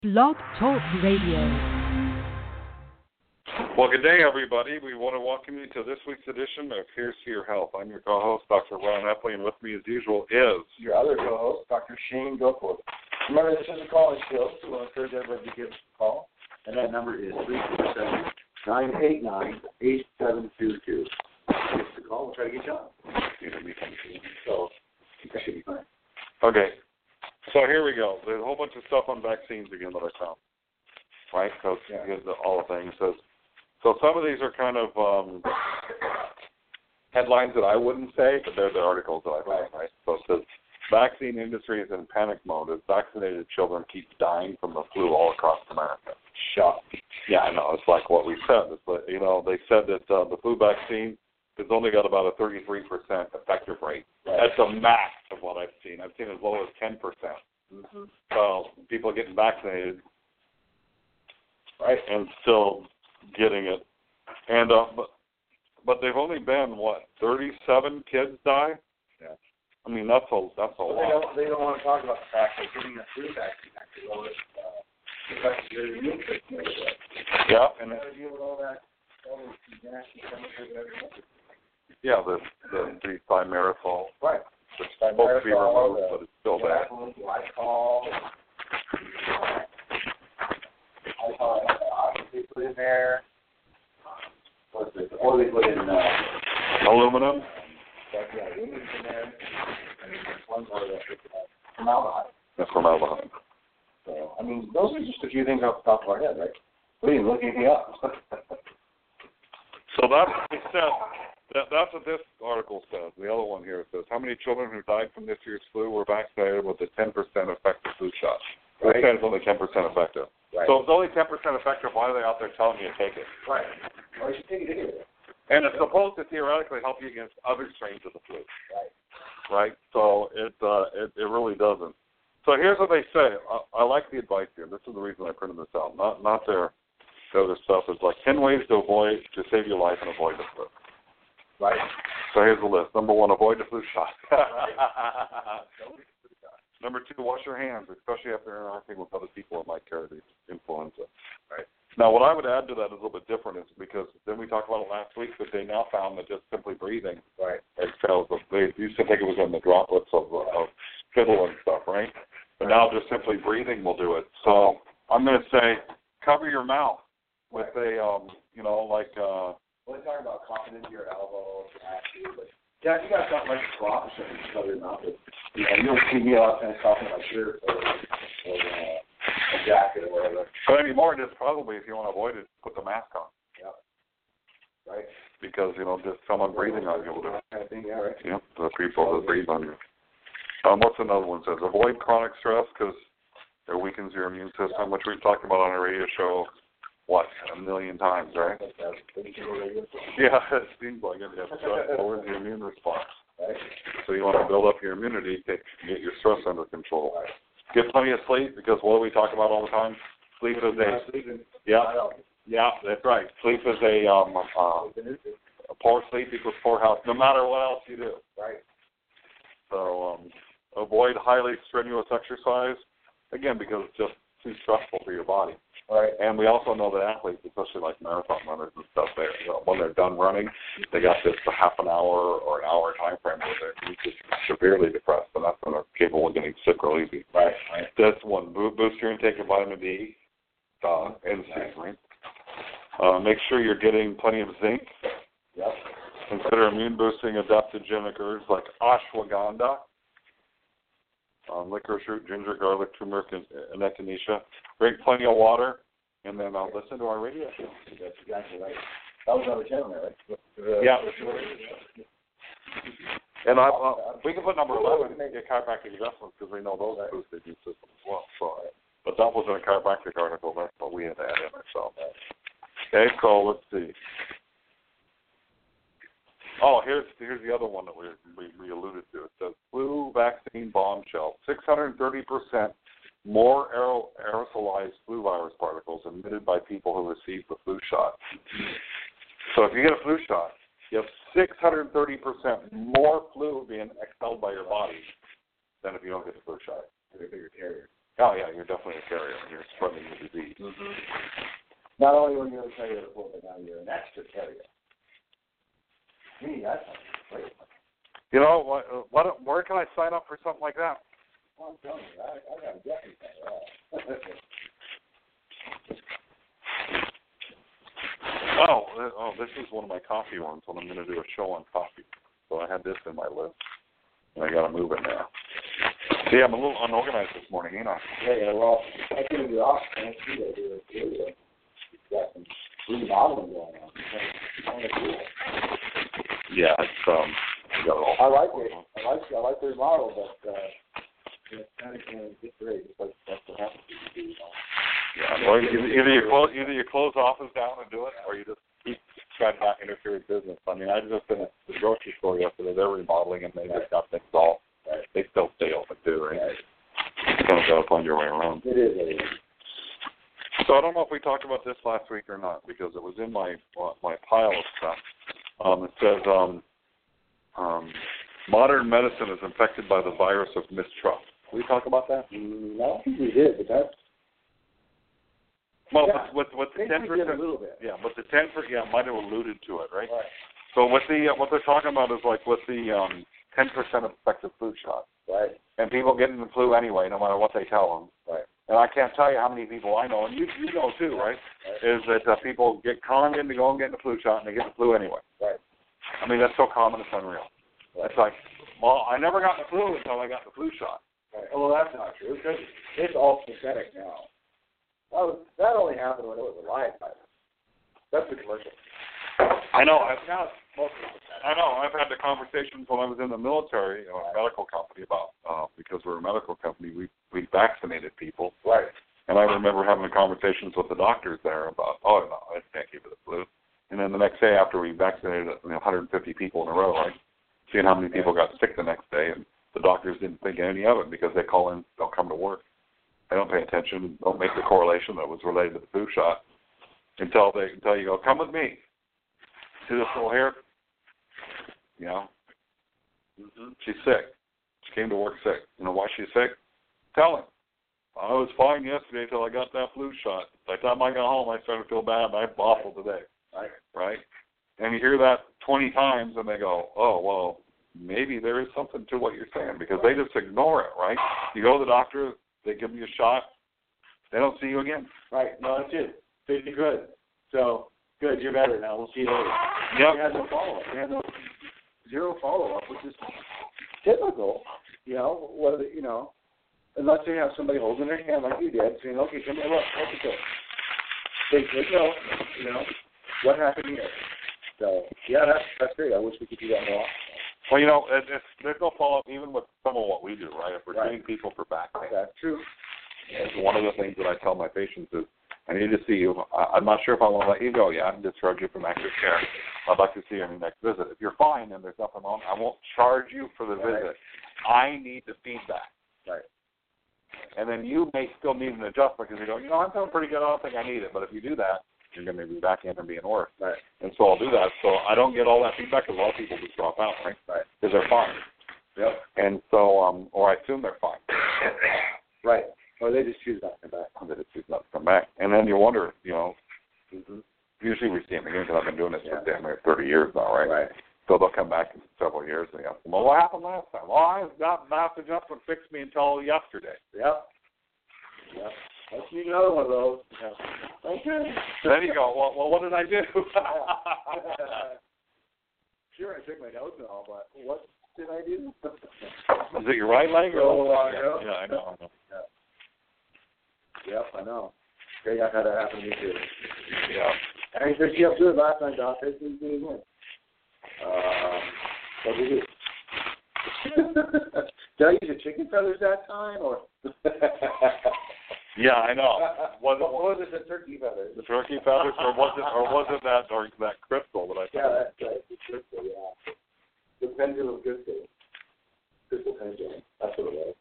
Blog Talk Radio. Well, good day, everybody. We want to welcome you to this week's edition of Here's to Your Health. I'm your co-host, Dr. Ron Epley, and with me, as usual, is your other co-host, Dr. Shane Goforth. Remember, this is a calling show, so we'll encourage everybody to give us a call, and that number is 347-989-8722. Give us a call. We'll try to get you on. So, that should be fine. Okay. So here we go. There's a whole bunch of stuff on vaccines again that I found, right? Because all the things says. So some of these are kind of headlines that I wouldn't say, but they're the articles that I found, right? So it says, vaccine industry is in panic mode as vaccinated children keep dying from the flu all across America. Shock. Yeah, I know. It's like what we said. It's like, they said that the flu vaccine has only got about a 33% effective rate. Right. That's a max of what I've seen. I've seen as low as 10%. Mm-hmm. So people are getting vaccinated, right, and still getting it. And but they've only been 37 kids die. Yeah. I mean that's a lot. They don't want to talk about the fact that getting a flu vaccine actually lowers your immune system. Yeah, and deal with all that. Yeah, the thimerosal. Right. Which is supposed to be removed, but it's still bad. Glycol. They put in there. What's this? Or they put in aluminum. Yeah, aluminum's in there. And one more formaldehyde. That's formaldehyde. So, I mean, those are just a few things off the top of our head, right? We didn't look anything up. So that's what they said. That's what this article says. The other one here says, how many children who died from this year's flu were vaccinated with a 10% effective flu shot? Right. They said it's only 10% effective. Right. So if it's only 10% effective, why are they out there telling you to take it? Right. Well, you should take it anyway. And it's supposed to theoretically help you against other strains of the flu. Right. Right? So it really doesn't. So here's what they say. I like the advice here. This is the reason I printed this out. Not their other stuff. It's like 10 ways to save your life and avoid the flu. Right. So here's the list. Number 1, avoid the flu shot. Number 2, wash your hands, especially after interacting with other people that might carry the influenza. Right. Now, what I would add to that is a little bit different, is because then we talked about it last week, but they now found that just simply breathing, right, expels. They used to think it was in the droplets of fiddle and stuff, right? But now just simply breathing will do it. So I'm going to say cover your mouth with Well, they're talking about coughing into your elbow, but yeah, if you got something like a swab, so you cover your mouth. You don't see me a lot of times coughing in my shirt or a jacket or whatever. But anymore, just probably, if you want to avoid it, put the mask on. Yeah. Right. Because, just someone breathing on you will do it. Kind of thing, yeah, right. Yeah, the people that breathe on you. What's another one says? Avoid chronic stress because it weakens your immune system, which we've talked about on a radio show. What, 1 million times, right? Yeah, it seems like it. Stress lowers the immune response. Right. So you want to build up your immunity to get your stress under control. Right. Get plenty of sleep because what do we talk about all the time? Sleep is that's right. Sleep is a poor sleep equals poor health, no matter what else you do. Right. So avoid highly strenuous exercise, again, because it's just too stressful for your body. Right. And we also know that athletes, especially like marathon runners and stuff, when they're done running, they got this half an hour or an hour time frame where they're just severely depressed, and that's when they're capable of getting sick real easy. Right. That's one. Boost your intake of vitamin D and C. Right. Make sure you're getting plenty of zinc. Yep. Consider immune-boosting adaptogenic herbs like ashwagandha, licorice root, ginger, garlic, turmeric, and echinacea. Drink plenty of water, and then listen to our radio show. That's exactly right. That was number 10 there, right? Yeah. And we can put number 11 and get chiropractic adjustments because we know those boost the immune system as well. So, but that wasn't a chiropractic article. That's what we had to add in ourselves. Okay, so let's see. Oh, here's the other one that we alluded to. It says flu vaccine bombshell. 630% more aerosolized flu virus particles emitted by people who received the flu shot. So if you get a flu shot, you have 630% more flu being expelled by your body than if you don't get the flu shot. You're a bigger carrier. Oh, yeah, you're definitely a carrier. You're spreading the disease. Mm-hmm. Not only were you a carrier before, but now you're an extra carrier. Gee, that sounds great. You know, where can I sign up for something like that? Well, I'm telling you, I got to get anything. This is one of my coffee ones when I'm going to do a show on coffee. So I had this in my list, and I got to move it now. See, I'm a little unorganized this morning, ain't I? Yeah, well, I came to the office and I see that you've got some remodeling going on. Yeah, it's got it all. I like it. I like the remodel, but it's kind of get great. It's like that's what happens to you. Yeah, well, either you close the office down and do it, or you just keep trying not to interfere with business. I mean, I just been at the grocery store yesterday. They're remodeling, and they just got things all. Right. They still stay open too, right? You kind of got to find your way around. It is. So I don't know if we talked about this last week or not, because it was in my pile of stuff. It says modern medicine is infected by the virus of mistrust. Did we talk about that? No, I don't think we did, but that's. Well, yeah, with the 10%, a little bit. Yeah, but the 10%, might have alluded to it, right? Right. So with the what they're talking about is like with the 10% effective flu shot, right? And people getting the flu anyway, no matter what they tell them, right? And I can't tell you how many people I know, and you know too, right? Is that people get conned into going and getting the flu shot, and they get the flu anyway. Right. I mean, that's so common, it's unreal. Right. It's like, well, I never got the flu until I got the flu shot. Right. Well, that's not true, because it's all synthetic now. That only happened when it was a live virus. That's the commercial. I know. Now it's mostly synthetic. I know. I've had the conversations when I was in the military, a medical company, about because we're a medical company, we vaccinated people. Right. And I remember having conversations with the doctors there about, oh no, I can't give it the flu. And then the next day after we vaccinated 150 people in a row, right, seeing how many people got sick the next day, and the doctors didn't think any of it because they call in, don't come to work. They don't pay attention, don't make the correlation that was related to the flu shot until you go, come with me. See this little hair? You know? Mm-hmm. She's sick. She came to work sick. You know why she's sick? Tell him. I was fine yesterday until I got that flu shot. By the time I got home, I started to feel bad, and I'm awful today. Right? And you hear that 20 times, and they go, oh, well, maybe there is something to what you're saying, because they just ignore it, right? You go to the doctor, they give you a shot, they don't see you again. Right. No, that's it. Pretty good. So, good, you're better now. We'll see you later. Yep. They had no follow-up. They had zero follow-up, which is typical, whether, unless they have somebody holding their hand like you did, saying, okay, come here, look, what's it doing? They said, no, what happened here? So, yeah, that's great. I wish we could do that more often. Well, there's no follow-up even with some of what we do, right? If we're treating people for back pain. That's true. It's one of the things that I tell my patients is, I need to see you. I'm not sure if I want to let you go. Yeah, I can discharge you from active care. I'd like to see you on your next visit. If you're fine and there's nothing wrong, I won't charge you for the visit. I need the feedback. Right. And then you may still need an adjustment because you go, I'm feeling pretty good. I don't think I need it. But if you do that, you're going to be back in and being worse. Right. And so I'll do that. So I don't get all that feedback because a lot of people just drop out, right? Right. Because they're fine. Yep. And so, or I assume they're fine. Right. Or they just choose not to come back. They just choose not to come back. And then you wonder, usually we see them again because I've been doing this for damn near 30 years now, right? Right. So they'll come back in several years and they ask them, well, what happened last time? Well, I got mass adjustment fixed me until yesterday. Yep. Let's need another one of those. Yeah. Okay. Then you go, well, what did I do? Sure, I took my notes and all, but what did I do? Is it your right leg? Yeah, I know. Yep, I know. Okay, I've had that happen to me too. Yeah. I said she up to it last night, Doc. This is doing it. What did you do? Did I use the chicken feathers that time, or? Yeah, I know. What was it? The turkey feathers. The turkey feathers, or was it that crystal that I found? Yeah, that's right. The crystal, yeah. The pendulum crystal. Crystal pendulum. That's what it was.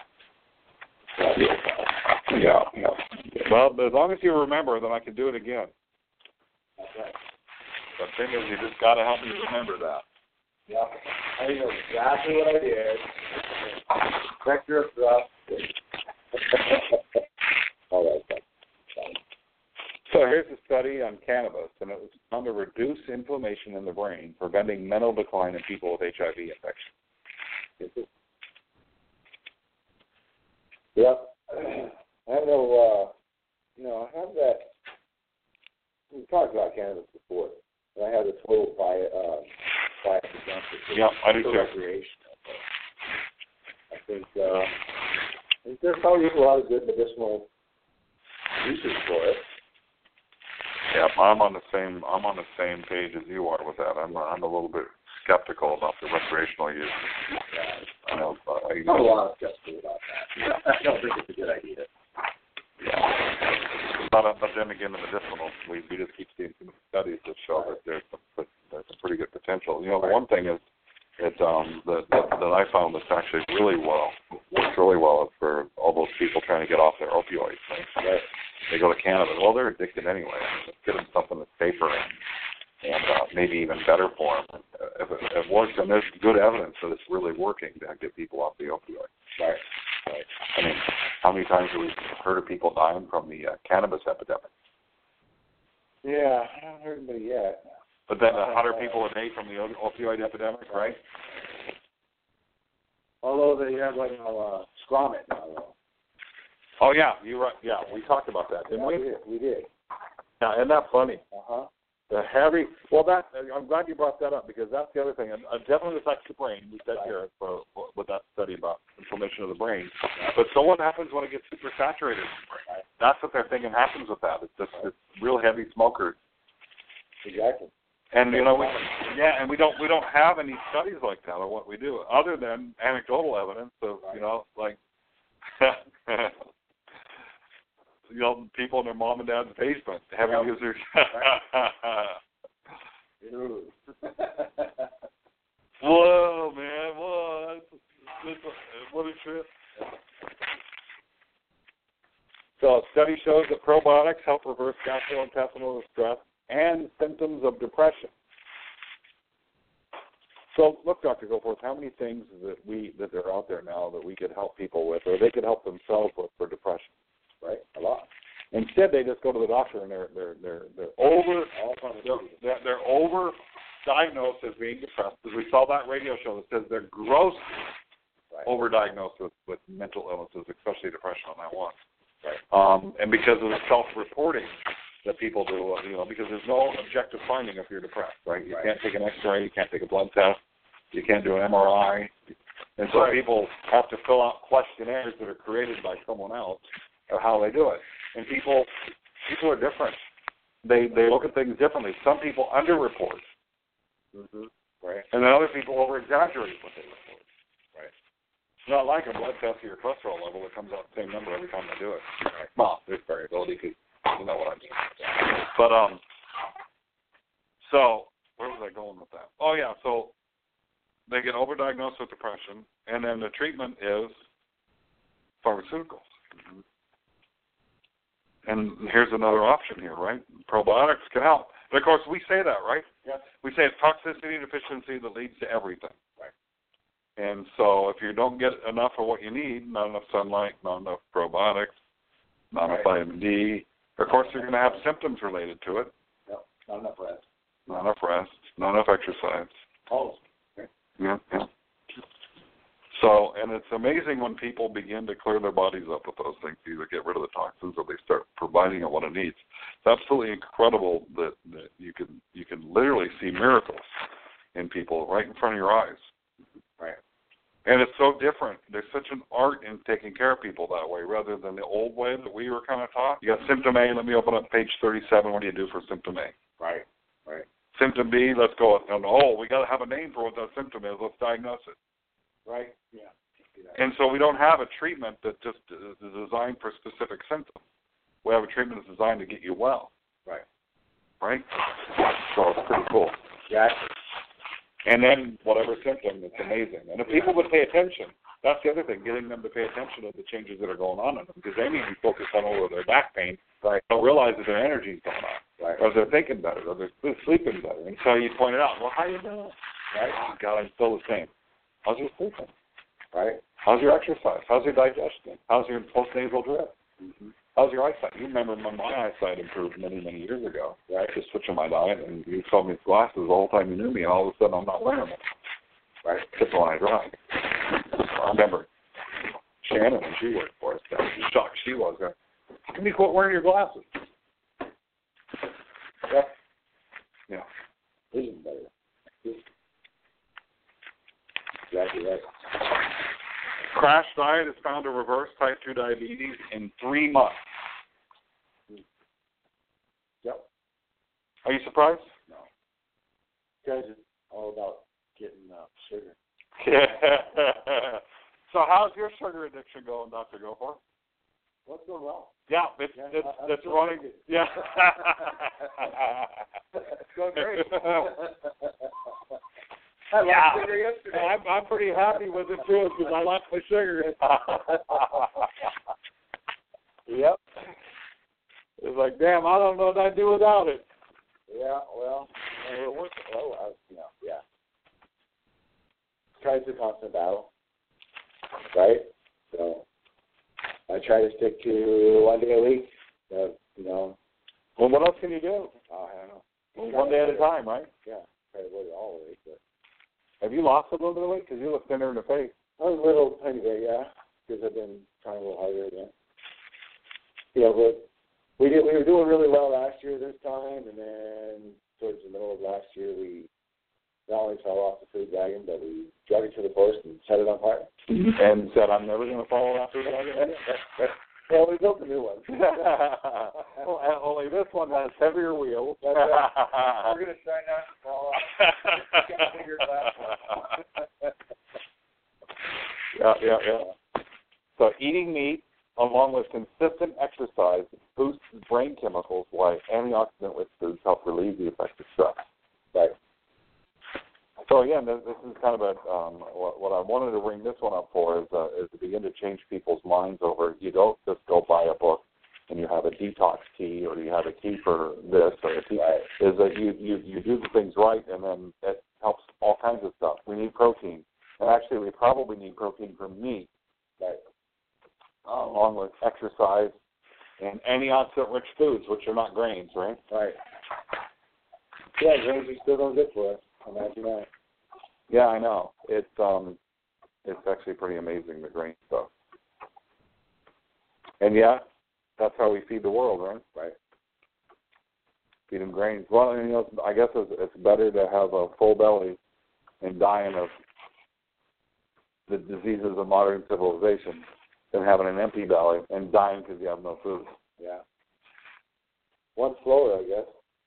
Yeah. Well, as long as you remember, then I can do it again. That's right. The thing is, you just got to help me remember that. Yeah. I know exactly what I did. Correct your thrust. All right. So here's a study on cannabis, and it was found to reduce inflammation in the brain, preventing mental decline in people with HIV infection. Yep. I know, I have that. We've talked about cannabis before, and I have the total bias against it. Yeah, I do too. Recreational. I think there's probably a lot of good medicinal uses for it. Yeah, I'm on the same page as you are with that. I'm a little bit skeptical about the recreational use. I know. I'm a lot of skeptical about that. I don't think it's a good idea. Yeah. But then again, the medicinal, we just keep seeing some studies that show that there's some pretty good potential. The one thing is that I found that's actually works really well is for all those people trying to get off their opioids. Right? They go to cannabis. Well, they're addicted anyway. Let's get them something that's safer and maybe even better for them. If it works, and there's good evidence that it's really working to get people off the opioids. Right. I mean, how many times have we heard of people dying from the cannabis epidemic? Yeah, I haven't heard anybody yet. But then 100 people a day from the opioid epidemic, right? Although they have Scromit now, though. Oh, yeah, you're right. Yeah, we talked about that, didn't we? We did. Yeah, isn't that funny? Uh-huh. I'm glad you brought that up because that's the other thing. It definitely affects the brain. We said here with that study about inflammation of the brain. But so what happens when it gets super saturated in the brain? That's what they're thinking happens with that. It's real heavy smokers. Exactly. And we don't have any studies like that on what we do, other than anecdotal evidence of people in their mom and dad's basement, heavy users. Whoa, man! Whoa, what a trip! So, a study shows that probiotics help reverse gastrointestinal distress and symptoms of depression. So, look, Dr. Goforth, how many things that are out there now that we could help people with, or they could help themselves with for depression? Right, a lot. Instead, they just go to the doctor and they're over diagnosed as being depressed. Because we saw that radio show that says they're grossly overdiagnosed with mental illnesses, especially depression on that one. Right. And because of the self-reporting that people do, because there's no objective finding if you're depressed, right? You can't take an X-ray, you can't take a blood test, you can't do an MRI, and so people have to fill out questionnaires that are created by someone else of how they do it. And people are different. They look at things differently. Some people underreport, right? And then other people over-exaggerate what they report, right? It's not like a blood test of your cholesterol level that comes out the same number every time they do it. Right? Well, there's variability because you know what I mean. But so where was I going with that? Oh yeah, so they get overdiagnosed with depression, and then the treatment is pharmaceuticals. And here's another option here, right? Probiotics can help. But of course, we say that, right? Yes. We say it's toxicity deficiency that leads to everything. Right. And so if you don't get enough of what you need, not enough sunlight, not enough probiotics, not enough vitamin D, of course you're going to have symptoms related to it. Yep. Not enough rest. Not enough rest. Not enough exercise. Oh. Okay. Yeah. So, and it's amazing when people begin to clear their bodies up with those things, either get rid of the toxins or they start providing it what it needs. It's absolutely incredible that you can literally see miracles in people right in front of your eyes. Right. And it's so different. There's such an art in taking care of people that way rather than the old way that we were kind of taught. You got symptom A, let me open up page 37. What do you do for symptom A? Right. Symptom B, let's go. We got to have a name for what that symptom is. Let's diagnose it. Right? Yeah. And so we don't have a treatment that just is designed for specific symptoms. We have a treatment that's designed to get you well. Right? So it's pretty cool. Yeah. And then whatever symptom, it's amazing. And if people would pay attention, that's the other thing, getting them to pay attention to the changes that are going on in them, because they need to be focused on over their back pain. Right. Don't realize that their energy is going on. Right. Or they're thinking better, or they're sleeping better. And so you point it out, well, how you doing? Right? God, I'm still the same. I was just sleeping. Right. How's your exercise? How's your digestion? How's your postnasal drip? Mm-hmm. How's your eyesight? You remember when my eyesight improved many, many years ago, Right. just switching my diet, and you told me glasses the whole time you knew me, and all of a sudden I'm not wearing them. Right. Except when I drive. I remember Shannon, when she worked for us, how shocked she was. How come you quit wearing your glasses? Yeah. Yeah. Vision better. Exactly right. Crash diet has found to reverse type 2 diabetes in 3 months. Yep. Are you surprised? No. Guys, it's all about getting sugar. So how's your sugar addiction going, Dr. Goforth? What's going well? Yeah, it's running. Yeah. It's going great. I lost sugar yesterday. I'm pretty happy with it too because I lost my sugar. Yep. It's like, damn, I don't know what I'd do without it. Yeah, well, it works. Yeah. It's a constant battle, right? So I try to stick to 1 day a week. Well, what else can you do? I don't know. Well, 1 day at a time, right? Yeah, try to avoid it all the way. But have you lost a little bit of weight? Because you look thinner in the face. a little tiny bit, yeah, because I've been trying a little harder again. But we were doing really well last year this time, and then towards the middle of last year, we not only fell off the food wagon, but we drug it to the post and set it on fire. And said, I'm never going to follow after that. Well, we built a new one. Well, only this one has heavier wheels. We're going to try not to fall off. Got a bigger glass. Yeah. So eating meat, along with consistent exercise, boosts brain chemicals, while antioxidant-rich foods help relieve the effects of stress. Right. So again, this is kind of what I wanted to bring this one up for is to begin to change people's minds over. You don't just go buy a book and you have a detox tea or you have a tea for this or a tea. Right. Is that you do the things right and then it helps all kinds of stuff. We need protein, and actually we probably need protein from meat, Right. Along with exercise and antioxidant-rich foods, which are not grains, right? Right. Yeah, grains are still no good for us. Imagine that. Yeah, I know. It's actually pretty amazing, the grain stuff. And yeah, that's how we feed the world, right? Right. Feed them grains. Well, I guess it's better to have a full belly and dying of the diseases of modern civilization than having an empty belly and dying because you have no food. Yeah. One slower, I guess.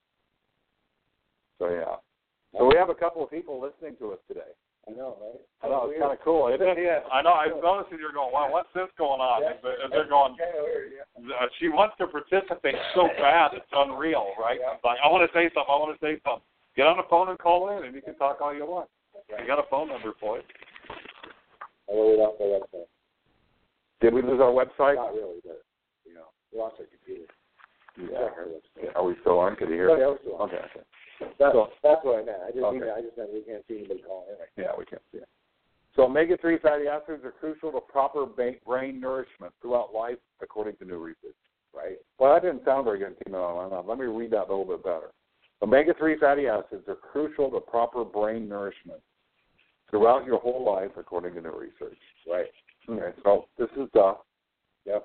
So yeah. So we have a couple of people listening to us today. I know, right? I know, it's kind of cool, isn't it? Yeah. I know, I've noticed that you're going, wow, what's this going on? Yeah. And they're going, kind of weird, yeah. She wants to participate so bad, it's unreal, right? Yeah. It's like, I want to say something. Get on the phone and call in, and you can talk all you want. I got a phone number for it. I really lost my website. Did we lose our website? Not really, but, we lost our computer. Yeah. Check our website. Are we still on? Could you hear? Oh, yeah, we're still on. Okay. That's what I meant. I just Okay. meant we can't see anybody calling in right now. Yeah, we can't see it. So omega-3 fatty acids are crucial to proper brain nourishment throughout life, according to new research. Right? Well, that didn't sound very good, Timo. Let me read that a little bit better. Omega-3 fatty acids are crucial to proper brain nourishment throughout your whole life, according to new research. Right. Okay, so this is Duff. Yep.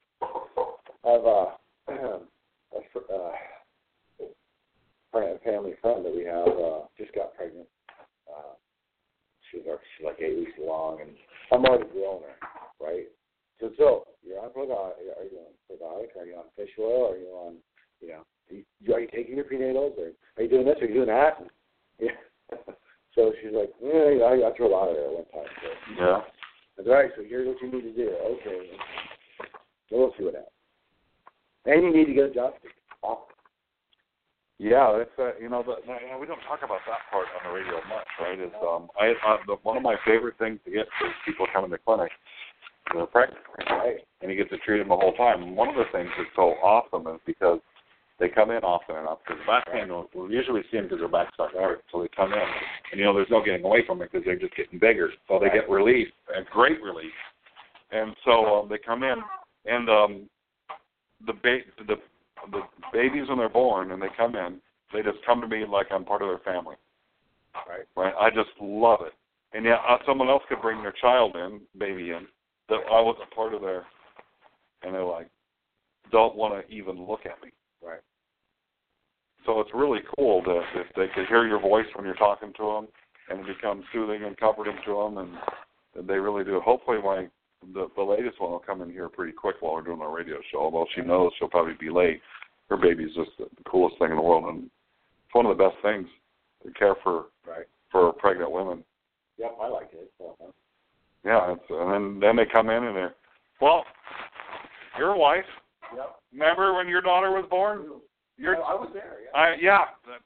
I have a family friend that we have just got pregnant. She's like 8 weeks along, and I'm already grown her, right? So you're on probiotic. Are you on probiotic? Are you on fish oil? Are you on, are you taking your prenatals? Or are you doing this? Are you doing that? Yeah. So she's like, I got thrown out of there at one time. So. Yeah. I said, all right, so here's what you need to do. Okay. So we'll see what happens. And you need to get adjusted. Yeah, it's we don't talk about that part on the radio much, right? It's one of my favorite things to get for people coming to clinic. They're pregnant, right? And you get to treat them the whole time. And one of the things that's so awesome is because They come in often enough because the back pain, we'll usually see them because their back's not hurt. So they come in, and there's no getting away from it because they're just getting bigger. So they get relief, and great relief. And so they come in, and the babies when they're born and they come in, they just come to me like I'm part of their family. Right. I just love it. And yeah, someone else could bring their baby in, that I was a part of their, and they're like, don't want to even look at me. Right. So it's really cool that if they could hear your voice when you're talking to them, and it becomes soothing and comforting to them, and they really do. Hopefully the latest one will come in here pretty quick while we're doing our radio show, although she knows she'll probably be late. Her baby's just the coolest thing in the world, and it's one of the best things to care for pregnant women. Yep, I like it. Yeah, and then they come in and they're, well, your wife. Yep. Remember when your daughter was born? I was there. Yeah.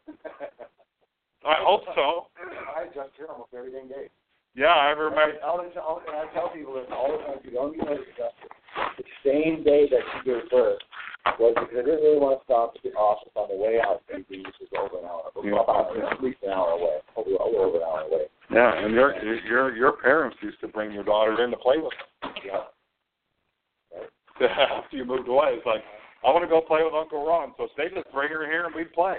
I hope so. I adjust here almost every dang day. Yeah, I remember. And I tell people this all the time. If you don't get adjusted, the same day that she gave birth was because I didn't really want to stop at the office on the way out. Thinking this was over an hour. About at least an hour away. Over an hour away. Yeah, and your parents used to bring your daughter in to play with them. Yeah. Right. After you moved away, it's like, I want to go play with Uncle Ron, so they just bring her here and we'd play.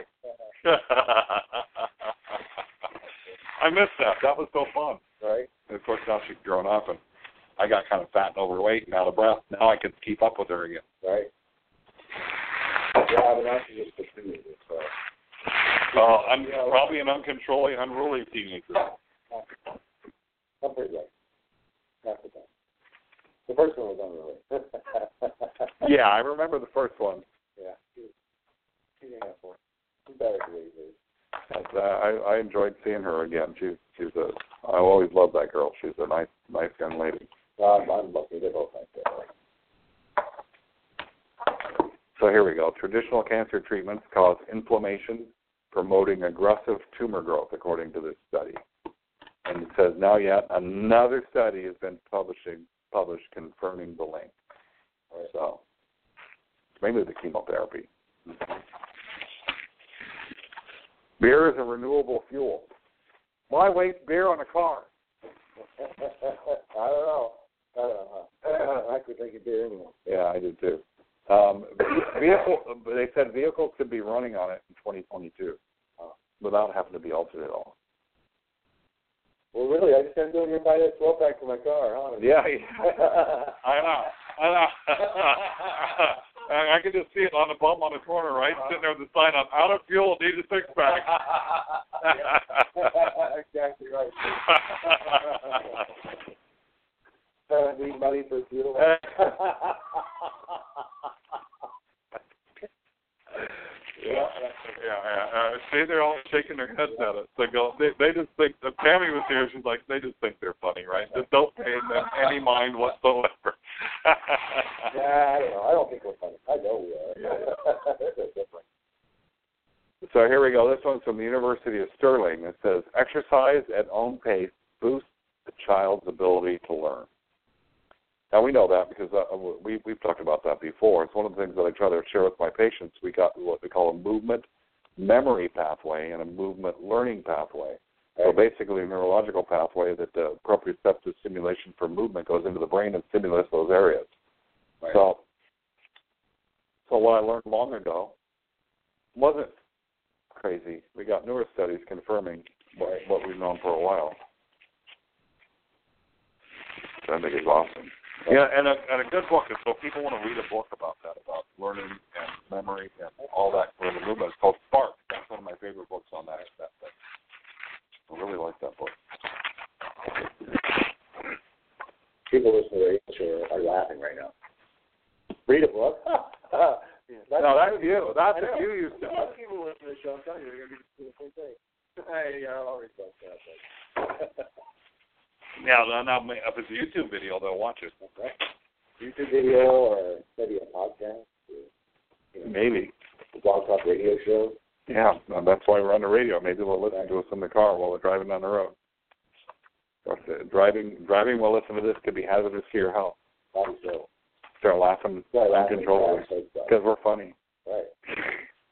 I miss that. That was so fun. Right. And of course now she's grown up and I got kind of fat and overweight and out of breath. Now I can keep up with her again. Right. Yeah, but now she just continues it. So. I'm probably an unruly teenager. I'm pretty right. Half the time. The first one was unruly. Yeah, I remember the first one. Yeah. She didn't have one. She's better these days. I enjoyed seeing her again. I always loved that girl. She's a nice young lady. I'm lucky. They're both nice. So here we go. Traditional cancer treatments cause inflammation, promoting aggressive tumor growth, according to this study. And it says now yet another study has been published confirming the link. So maybe the chemotherapy. Beer is a renewable fuel. Why waste beer on a car? I don't know. I could drink a beer anyway. Yeah, I did too. They said vehicles could be running on it in 2022 without having to be altered at all. Well, really, I just had to go here and buy that 12-pack for my car, huh? Yeah. I know. I can just see it on the bum on the corner, right? Sitting there with the sign up, out of fuel, need a six-pack. Exactly right. Need money for fuel. Yeah. See, they're all shaking their heads at it. They just think, if Tammy was here, she's like, they just think they're funny, right? Just don't pay them any mind whatsoever. Yeah, I don't know. I don't think we're funny. I know we are. Yeah. They're different. So here we go. This one's from the University of Stirling. It says, exercise at own pace boosts the child's ability to learn. Now, we know that because we've talked about that before. It's one of the things that I try to share with my patients. We got what we call a movement memory pathway and a movement learning pathway. So basically a neurological pathway that the proprioceptive stimulation for movement goes into the brain and stimulates those areas. Right. So what I learned long ago wasn't crazy. We got newer studies confirming what we've known for a while. I think it's awesome. Yeah, and a good book is, so if people want to read a book about that, about learning and memory and all that sort of movement, it's called Spark. That's one of my favorite books on that thing. I really like that book. People listening to the radio are laughing right now. Read a book? No, that's you. That's what you used to. People listening to the show, I'm telling you, they're going to do the same thing. Hey, I'll always go that. Now, if it's a YouTube video, they'll watch it. Right. YouTube video or maybe a podcast? Or, maybe. A Blog Talk radio show? Yeah, that's why we're on the radio. Maybe they'll listen to us in the car while we're driving down the road. Driving while listening to this could be hazardous to your health. Probably so. Start laughing uncontrollably because we're funny. Right.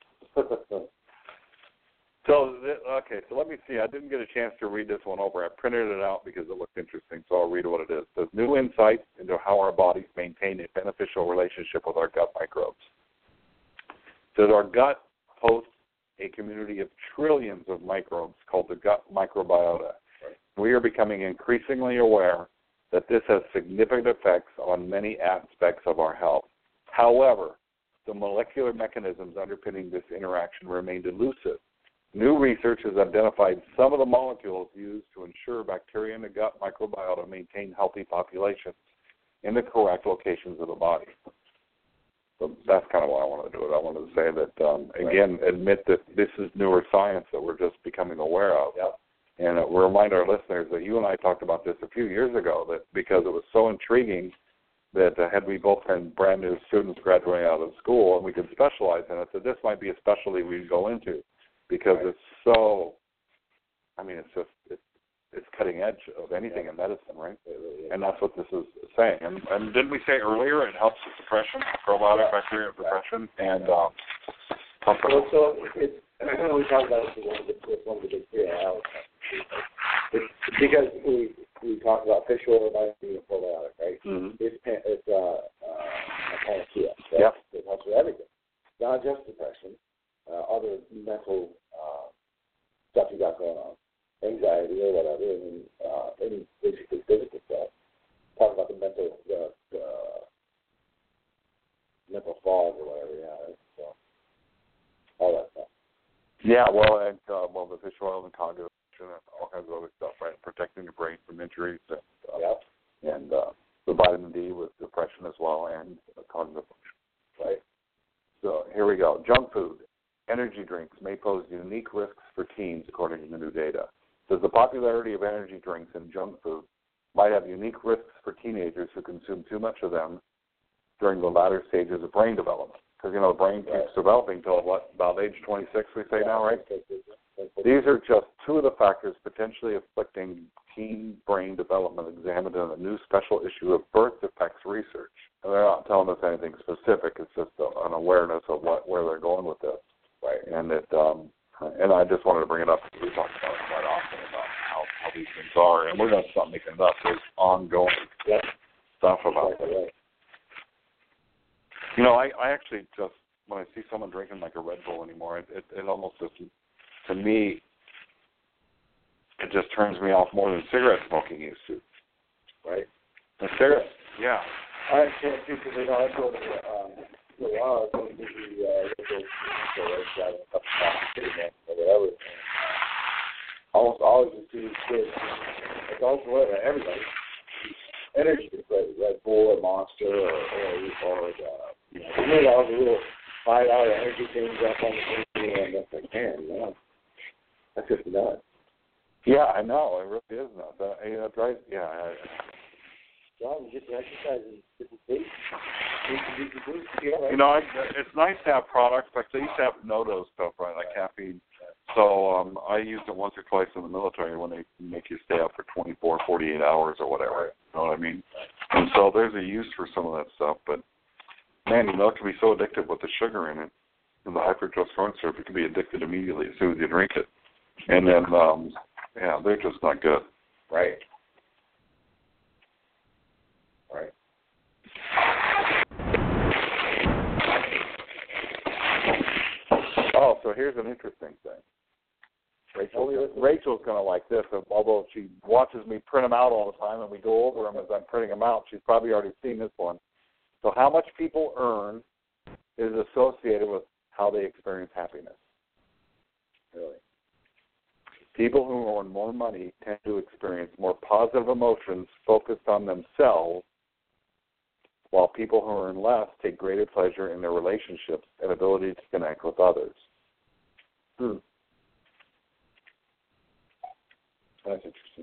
Okay, so let me see. I didn't get a chance to read this one over. I printed it out because it looked interesting, so I'll read what it is. It says, new insights into how our bodies maintain a beneficial relationship with our gut microbes. It says our gut hosts a community of trillions of microbes called the gut microbiota. We are becoming increasingly aware that this has significant effects on many aspects of our health. However, the molecular mechanisms underpinning this interaction remain elusive. New research has identified some of the molecules used to ensure bacteria in the gut microbiota maintain healthy populations in the correct locations of the body. So that's kind of why I wanted to do it. I wanted to say that, again, admit that this is newer science that we're just becoming aware of. Yep. And we'll remind our listeners that you and I talked about this a few years ago, that because it was so intriguing that had we both been brand new students graduating out of school and we could specialize in it, that this might be a specialty we'd go into because it's so, I mean, it's just, it's cutting edge of anything in medicine, right? And that's what this is saying. And didn't we say earlier it helps with suppression, probiotic bacteria suppression, and so it's, we talked about it with one of the big three hours. Because we talked about fish oil, vitamin D, and probiotic, right? Mm-hmm. It's a panacea. Right? Yep. It helps with everything, not just depression, other mental stuff you got going on, anxiety or whatever, and any basically physical stuff. Talk about the mental fog or whatever, yeah. So all that stuff. Yeah, well, and the fish oil and cognitive function and all kinds of other stuff, right? Protecting the brain from injuries, and the vitamin D with depression as well, and cognitive function, right? So here we go. Junk food, energy drinks may pose unique risks for teens, according to the new data. Says the popularity of energy drinks and junk food might have unique risks for teenagers who consume too much of them during the latter stages of brain development. Because, the brain keeps developing until, about age 26, we say now, right? These are just two of the factors potentially afflicting teen brain development examined in a new special issue of Birth Effects Research. And they're not telling us anything specific. It's just an awareness of where they're going with this. Right. And and I just wanted to bring it up because we talk about it quite often about how these things are. And we're going to stop making it up. There's ongoing stuff about it. I actually just, when I see someone drinking like a Red Bull anymore, it almost just, to me, it just turns me off more than cigarette smoking used to. Right? And cigarettes, yeah. I can't do because I go to a while ago to the whatever. Almost always you see kids, adults, whatever, everybody. Energy, Red Bull or Monster or all the little 5-hour energy things up on the thing, and that's like, man, that's just nuts. Yeah, I know. It really is nuts. It drives, John, you get the exercise in different states. It's nice to have products. Like they used to have no-dose stuff, right, like caffeine. So I used it once or twice in the military when they make you stay up for 24, 48 hours or whatever. You know what I mean? And so there's a use for some of that stuff. But, man, it can be so addictive with the sugar in it. And the high-fructose corn syrup, you can be addicted immediately as soon as you drink it. And then, they're just not good. Right. Oh, so here's an interesting thing. Rachel's going to like this, although she watches me print them out all the time and we go over them as I'm printing them out. She's probably already seen this one. So how much people earn is associated with how they experience happiness. Really? People who earn more money tend to experience more positive emotions focused on themselves, while people who earn less take greater pleasure in their relationships and ability to connect with others. That's interesting.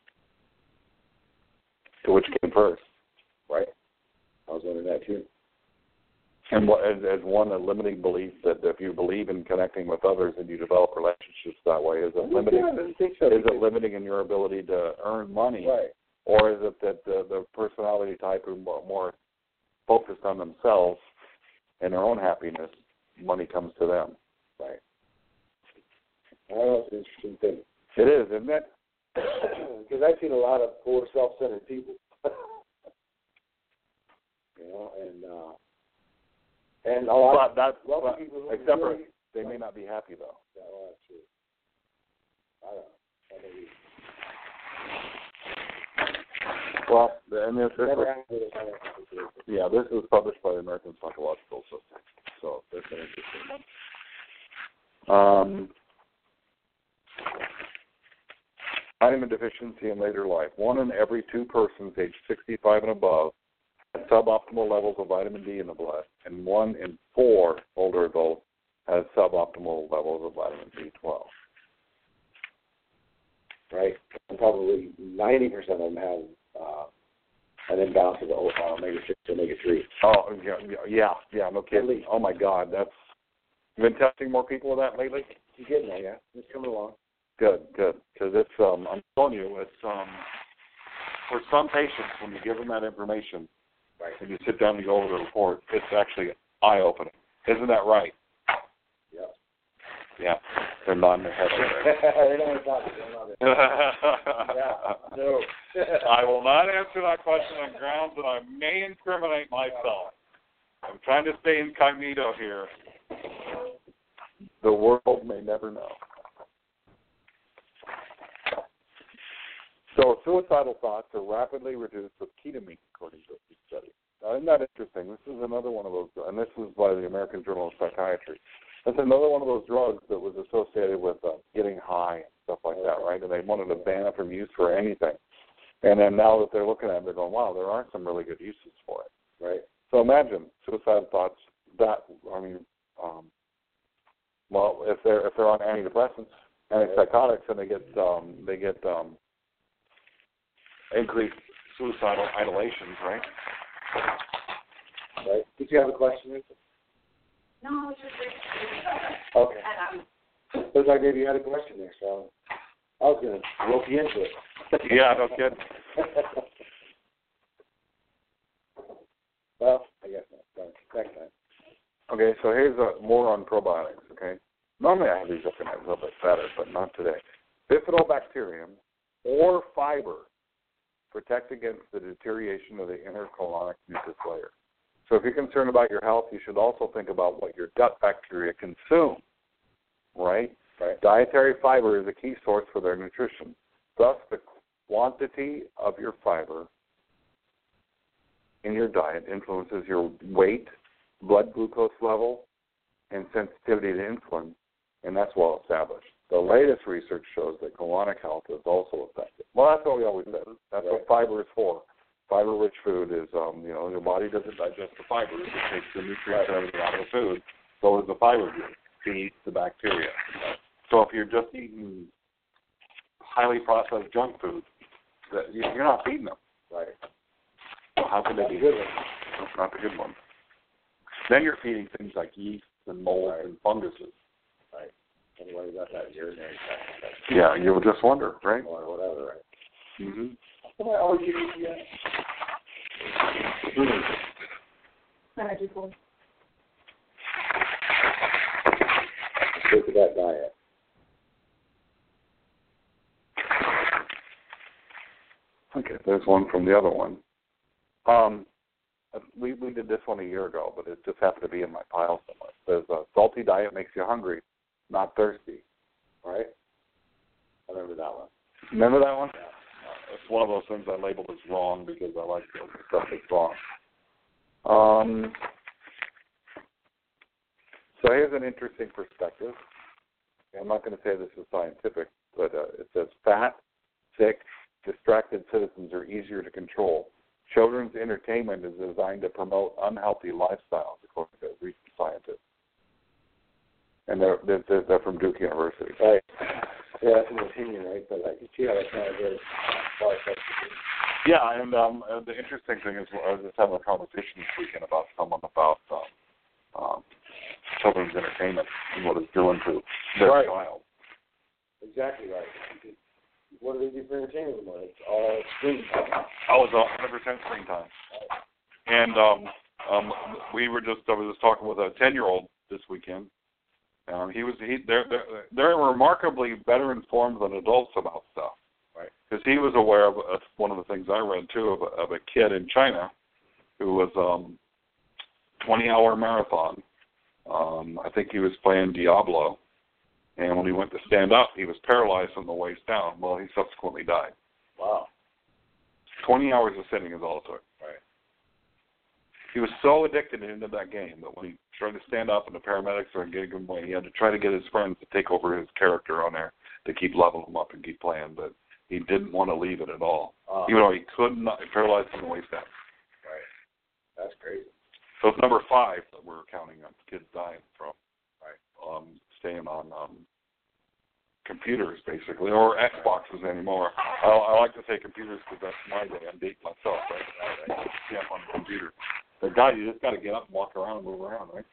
So which came first, right? I was wondering that too. And as one, a limiting belief that if you believe in connecting with others and you develop relationships that way, is it limiting? Is it limiting in your ability to earn money, right? Or is it that the personality type who more focused on themselves and their own happiness, money comes to them, right? I don't know, it's an interesting thing. It is, isn't it? Because I've seen a lot of poor, self-centered people. You know, and a lot but that's, of but, people except for they may not be happy though. Yeah, well, that's true. I don't know. Well, and this Never happened with us. yeah, this is published by the American Psychological Association, so that's interesting. Vitamin deficiency in later life. 1 in every 2 persons aged 65 and above had suboptimal levels of vitamin D in the blood, and 1 in 4 older adults has suboptimal levels of vitamin B12. Right? And probably 90% of them have an imbalance of omega-6 to omega-3. Oh, yeah, no kidding. Oh, my God, that's... You've been testing more people with that lately? You're getting there, yeah? It's coming along. Good. Because it's, I'm telling you, it's, for some patients, when you give them that information, right, and you sit down and go over the report, it's actually eye-opening. Isn't that right? Yep. Yeah. They're nodding their head over there. They don't want to talk about it. Yeah. No. I will not answer that question on grounds that I may incriminate myself. I'm trying to stay incognito here. The world may never know. So suicidal thoughts are rapidly reduced with ketamine, according to a study. Now, isn't that interesting? This is another one of those, and this is by the American Journal of Psychiatry. That's another one of those drugs that was associated with getting high and stuff like that, right? And they wanted to ban it from use for anything. And then now that they're looking at it, they're going, wow, there are some really good uses for it, right? So imagine suicidal thoughts. Well, if they're on antidepressants, antipsychotics, and they get increased suicidal ideations, right? Right. Did you have a question, Rita? No, it's just okay. Looks like maybe you had a question there, so I was going to rope you into it. Yeah, no kidding. Well, I guess not. Next time. Okay, so here's more on probiotics, okay? Normally I have these up in a little bit better, but not today. Bifidobacterium or fiber protect against the deterioration of the inner colonic mucus layer. So if you're concerned about your health, you should also think about what your gut bacteria consume, right? Dietary fiber is a key source for their nutrition. Thus, the quantity of your fiber in your diet influences your weight, blood glucose level, and sensitivity to insulin, and that's well established. The latest research shows that colonic health is also affected. Well, that's what we always said. That's what fiber is for. Fiber-rich food is, your body doesn't digest the fibers. It takes the nutrients and everything out of the food. So does the fiber feed the bacteria. So if you're just eating highly processed junk food, you're not feeding them. Right. So how can they be good? That's not the good one. Then you're feeding things like yeast and mold and funguses. Right. Anyway, you got that urinary tract. Yeah, you'll just wonder, right? Or whatever, right? Mm-hmm. What am I always using to that? Look at that diet. Okay, there's one from the other one. We did this one a year ago, but it just happened to be in my pile somewhere. It says, salty diet makes you hungry, not thirsty. Right? I remember that one. Remember that one? Yeah. It's one of those things I labeled as wrong because I like the stuff that's wrong. So here's an interesting perspective. I'm not going to say this is scientific, but it says fat, sick, distracted citizens are easier to control. Children's entertainment is designed to promote unhealthy lifestyles, according to recent scientists. And they're from Duke University. Right. Yeah, that's an opinion, right? But I can see how that's not a good Yeah, and the interesting thing is I was just having a conversation this weekend about someone about children's entertainment and what it's doing to their child. Exactly right. What do they do for entertainment anymore? It's all screen time. Oh, it's 100% screen time. And I was just talking with a 10-year-old this weekend, They're remarkably better informed than adults about stuff. Right. Because he was aware of one of the things I read too of a kid in China who was 20-hour marathon. I think he was playing Diablo, and when he went to stand up, he was paralyzed from the waist down. Well, he subsequently died. Wow. 20 hours of sitting is all it took. Right. He was so addicted into that game that when he tried to stand up and the paramedics were getting him away, he had to try to get his friends to take over his character on there to keep leveling him up and keep playing, but he didn't want to leave it at all. Even though he could not, paralyzed from the waist down. Right. That's crazy. So it's number 5 that we're counting on kids dying from. Right. Staying on computers, basically, or Xboxes anymore. I like to say computers because that's my day. I'm dating myself, right? Yeah, on the computer. But God, you just got to get up and walk around and move around, right?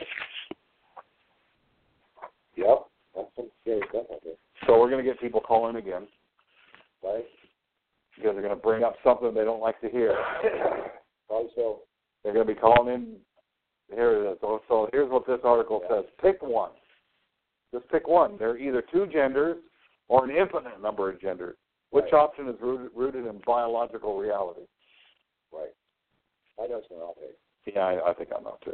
Yep. That's some scary stuff out there. So we're going to get people calling again, right? Because they're going to bring up something they don't like to hear. Probably so. They're going to be calling in. Here it is. So here's what this article says. Pick one. Just pick one. There are either 2 genders or an infinite number of genders. Which option is rooted in biological reality? Right. I know something I'll take. Yeah, I think I know too.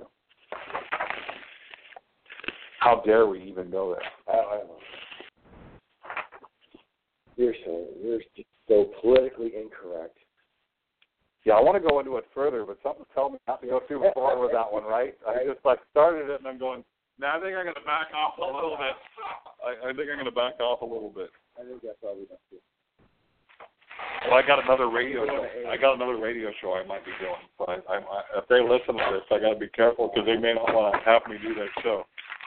How dare we even go there? I don't know. You're so politically incorrect. Yeah, I want to go into it further, but something tells me not to go too far with that one, right? I just started it and I'm going, I think I'm going to back off a little bit. I think I'm going to back off a little bit. I think that's probably enough too. Well, I got another radio show. I might be doing. But if they listen to this, I got to be careful because they may not want to have me do that show.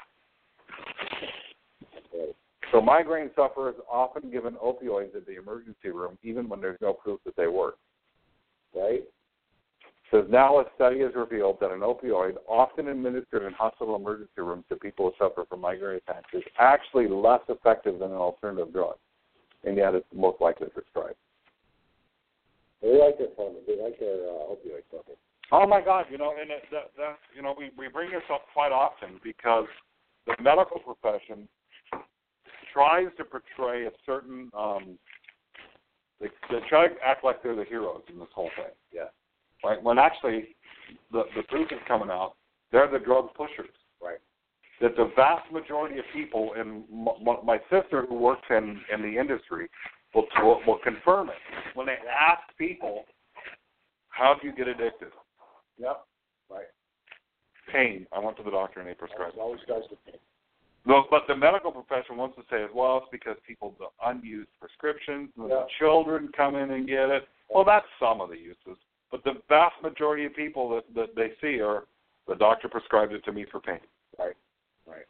So migraine sufferers often given opioids at the emergency room, even when there's no proof that they work. Right? Says now a study has revealed that an opioid often administered in hospital emergency rooms to people who suffer from migraine attacks is actually less effective than an alternative drug, and yet it's most likely prescribed. They like their opioid stuff. Oh my God! And we bring this up quite often because the medical profession tries to portray a certain. They try to act like they're the heroes in this whole thing. Yeah. Right. When actually, the truth is coming out. They're the drug pushers. Right. That the vast majority of people, and my sister who works in the industry, will confirm it. When they ask people, how do you get addicted? Yep. Right. Pain. I went to the doctor and they prescribed it. Always starts with pain. No, but the medical profession wants to say, well, it's because people do unused prescriptions, and the children come in and get it. Well, that's some of the uses. But the vast majority of people that they see are, the doctor prescribed it to me for pain. Right. Right.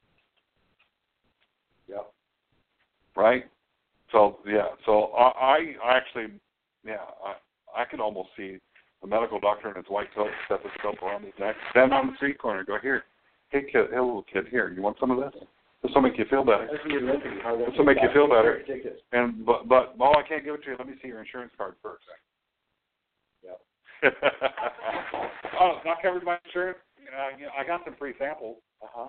Yep. Right? So, yeah. So I actually, I could almost see the medical doctor in his white coat, stethoscope around his neck, stand on the street corner and go, here. Hey, kid, hey, little kid, here, you want some of this? This will make you feel better. This will make you feel better. And but I can't give it to you. Let me see your insurance card first. Yep. Oh, it's not covered by insurance? I got some free samples. Uh-huh.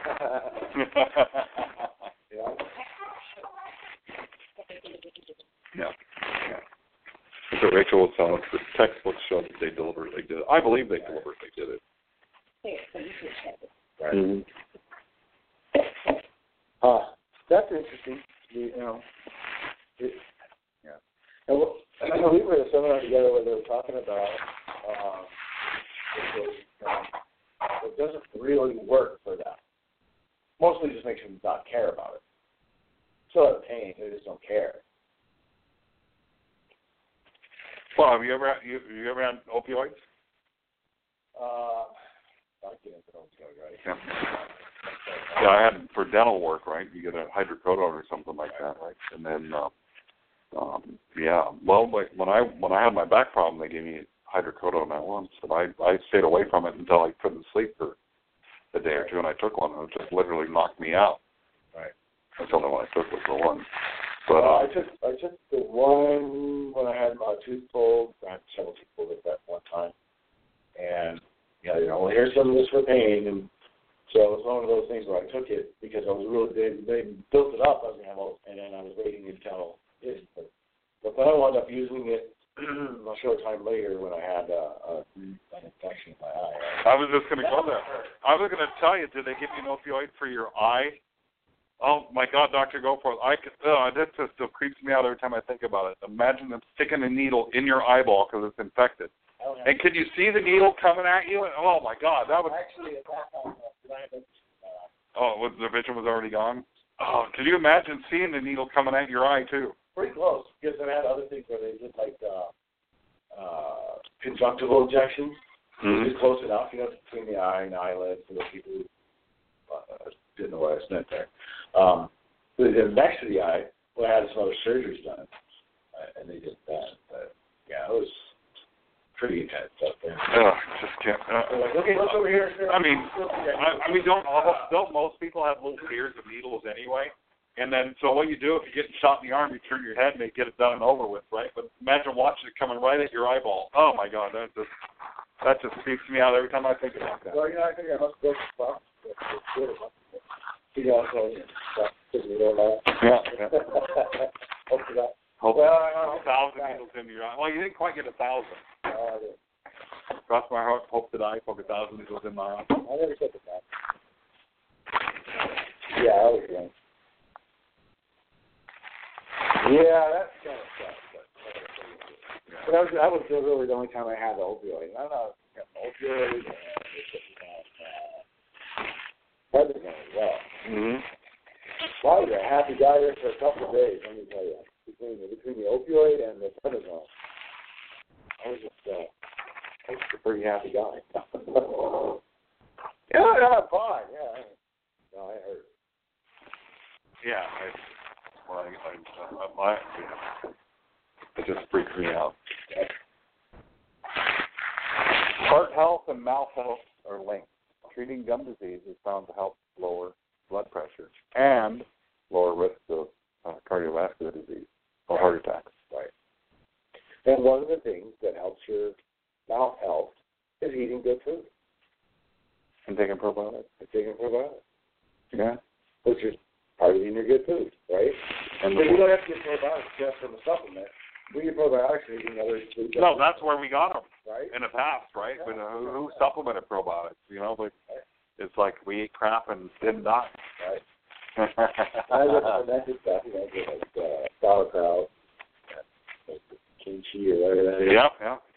Yeah. So Rachel was telling us the textbooks show that they deliberately did it. I believe they deliberately did it. Right. Mm-hmm. That's interesting. And we were at a seminar together where they were talking about it doesn't really work for them. Mostly just makes them not care about it. Still have pain, they just don't care. Well, have you ever had opioids? Yeah, I had for dental work, right? You get a hydrocodone or something like that, right? And then, well, when I had my back problem, they gave me hydrocodone at once, and I stayed away from it until I couldn't sleep for a day or two, and I took one, and it just literally knocked me out. Right. That's the only one I took was the one. But I took the one when I had my tooth pulled. I had several teeth pulled at that one time, and here's some of this for pain, and So it was one of those things where I took it because I was really, they built it up, I was going to have all, and then I was waiting until it, but then I wound up using it a short time later when I had an infection in my eye. I was just going to go there. I was going to tell you, did they give you an opioid for your eye? Oh, my God, Dr. Goforth, that just still creeps me out every time I think about it. Imagine them sticking a needle in your eyeball because it's infected. And can you see the needle coming at you? Oh, my God, that would... Actually, at that time, the vision was already gone? Oh, can you imagine seeing the needle coming at your eye, too? pretty close, because I've had other things where they did, like, conjunctival injections. Just close enough, between the eye and the eyelid for the people who didn't know what I meant there. But then next to the eye, I had some other surgeries done, and they did that. But, yeah, it was pretty intense up there. Just can't. Like, okay, let's over here. I mean, don't most people have little fears of needles anyway? And then, so what you do, if you get shot in the arm, you turn your head and they get it done and over with, right? But imagine watching it coming right at your eyeball. Oh, my God, that just creeps me out every time I think about that. Well, I think I must go to the spot. Yeah. Hope well, I don't know. 1,000 needles into your eye. Well, you didn't quite get 1,000. Cross my heart, hope that I poke 1,000 needles in my eye. I never said that. Yeah, I was young. Yeah, that's kind of stuff. But that was really the only time I had the opioid. I don't know, opioid, everything as well. Well, I was a happy guy there for a couple of days, let me tell you. Between the opioid and the prednisone, I was just a pretty happy guy. Yeah, fine. Yeah, no, I heard. Yeah, it just freaks me out. Heart health and mouth health are linked. Treating gum disease is found to help lower blood pressure and lower risk of cardiovascular disease or heart attacks. Right. And one of the things that helps your mouth health is eating good food. And taking probiotics. Yeah. Which is part of eating your good food, right? And you don't have to get probiotics just from a supplement. We get probiotics for eating other food. No, that's where we got them. Right. In the past, right? Yeah. But who supplemented probiotics? But it's like we ate crap and didn't die. Right. I look at fermented stuff, like sauerkraut, kimchi or whatever that is. Yeah.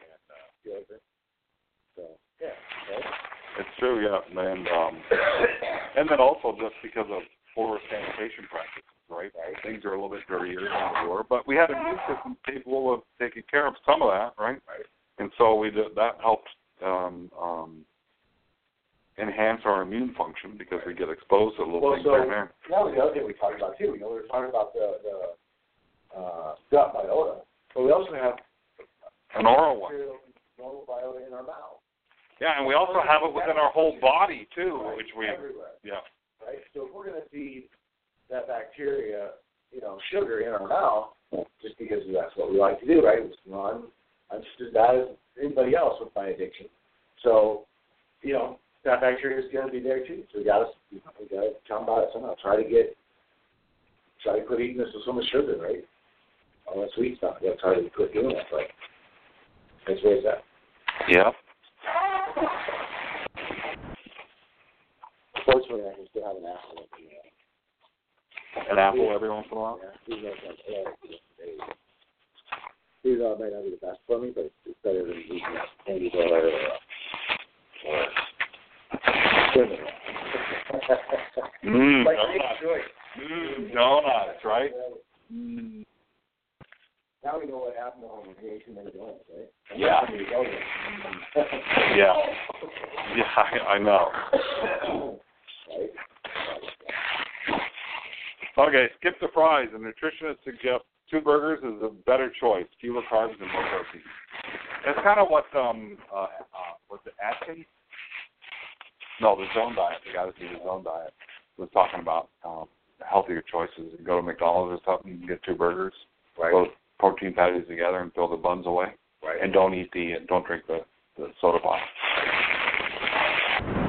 So, yeah. Right? It's true, yeah. And then also just because of poor sanitation practices, right? Things are a little bit dirtier than before, but we had a new system capable of taking care of some of that, right? And so that helps enhance our immune function because we get exposed to little things there and there. That was the other thing we talked about too. We were talking about the gut biota, but we also have an oral one. Normal biota in our mouth. Yeah, and we also have it within our whole body too, which we everywhere. Yeah. Right. So if we're going to feed that bacteria, sugar in our mouth, just because that's what we like to do, right? I'm just as bad as anybody else with my addiction. So, that bacteria is going to be there too. So we got to come about it somehow. Try to quit eating this with so much sugar, right? All that sweet stuff. You got to try to quit doing that, but that's where it's at. Yeah. Fortunately, I can still have an apple. An apple every once in a while? Yeah. Even though it might not be the best for me, but it's better than eating candy or donuts, right? Now we know what happened to when we ate too many donuts, right? Yeah. I know. Right? Okay, skip the fries. A nutritionist suggests 2 burgers is a better choice. Fewer carbs and more protein. That's kind of what was it Atkins? No, the Zone Diet. The guy that did the Zone Diet was talking about healthier choices. You go to McDonald's or something, you can get 2 burgers, both protein patties together, and throw the buns away. Right. And don't drink the soda pop.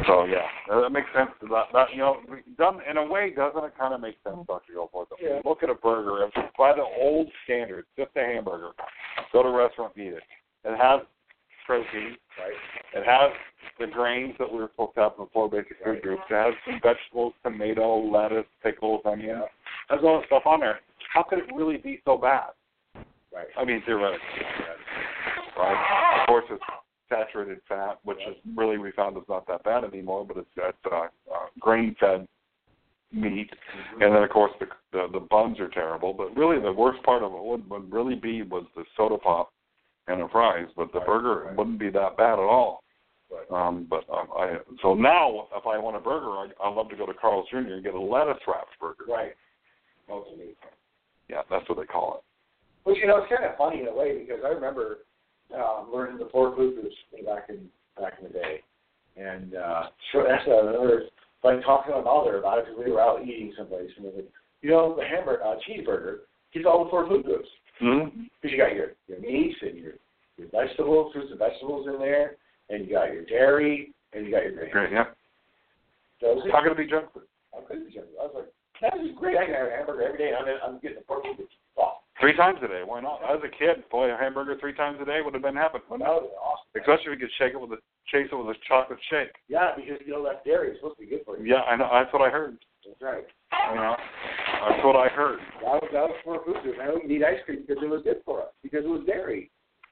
So yeah, that makes sense. That done in a way, doesn't it kind of make sense, Dr. Goldforth? Yeah. Look at a burger by the old standards, just a hamburger. Go to a restaurant, eat it. It has protein, right? It has the grains that we were supposed to have in the 4 basic food groups. It has some vegetables, tomato, lettuce, pickles, onions. It has all that stuff on there. How could it really be so bad? Right. I mean, theoretically, right? Of course, it's saturated fat, which is really we found is not that bad anymore, but it's grain-fed meat, and then of course the buns are terrible. But really, the worst part of it would really be was the soda pop and the fries. But the burger wouldn't be that bad at all. Right. So now, if I want a burger, I love to go to Carl's Jr. and get a lettuce wrapped burger. Right. Mostly. Yeah, that's what they call it. Which it's kind of funny in a way because I remember learning the 4 food groups back in the day, and so that's another. Like talking to my mother about it because we were out eating someplace, and they said, the hamburger, cheeseburger, gives all the 4 food groups. Mm-hmm. Because you got your meats and your vegetables, fruits and vegetables in there, and you got your dairy, and you got your grains. Great, yeah. So it's not going to be junk food. I was like, that is great. I can have a hamburger every day, and I'm getting the 4 food groups. Wow. 3 times a day, why not? As a kid, boy, a hamburger 3 times a day would have been happening. Well, that would be awesome. Especially if you could chase it with a chocolate shake. Yeah, because that dairy is supposed to be good for you. Yeah, I know. That's what I heard. That's right. That's what I heard. That was 4 food groups. I don't need ice cream because it was good for us because it was dairy.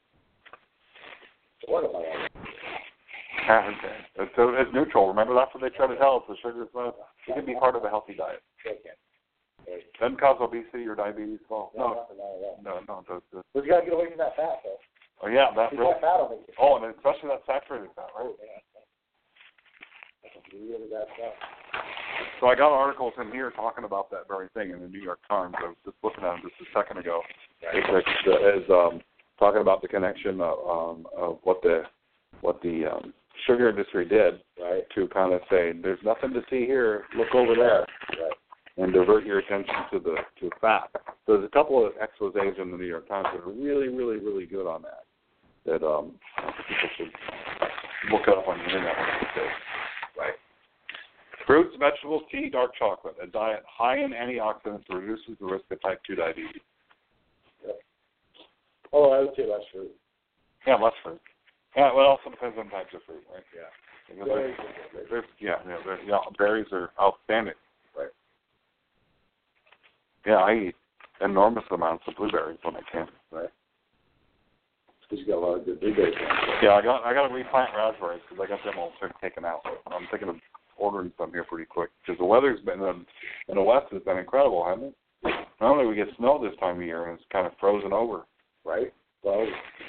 So what am I on? Okay. It's neutral. Remember, that's what they try to tell us. The sugar is not. It can be part of a healthy diet. Okay. It doesn't cause obesity or diabetes at all. No. But you got to get away from that fat, though. Oh, yeah. That fat will make you. Oh, and especially that saturated fat, right? Yeah. That's really bad stuff. So I got articles in here talking about that very thing in the New York Times. I was just looking at them just a second ago. Right. It's talking about the connection of what the sugar industry did, right, to kind of say there's nothing to see here. Look over there. Right. And divert your attention to fat. So there's a couple of exposés in the New York Times that are really, really, really good on that. That people should look it up on the internet. Right. Fruits, vegetables, tea, dark chocolate. A diet high in antioxidants reduces the risk of type 2 diabetes. Yep. Oh, I would say less fruit. Yeah, less fruit. Yeah, well, it also depends on types of fruit, right? Yeah. Berries are outstanding. Yeah, I eat enormous amounts of blueberries when I can. Right. Because you got a lot of good blueberries. Yeah, I got to replant raspberries because I got them all taken out. I'm thinking of ordering some here pretty quick because the weather's been in the West has been incredible, hasn't it? Not only we get snow this time of year and it's kind of frozen over. Right. Well,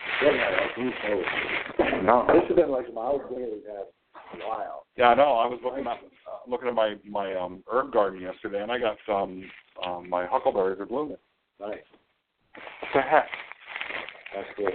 no. This has been like mild winter we've had a while. Yeah, I know. I was looking at my herb garden yesterday, and I got my huckleberries are blooming. Nice. What the heck? That's good.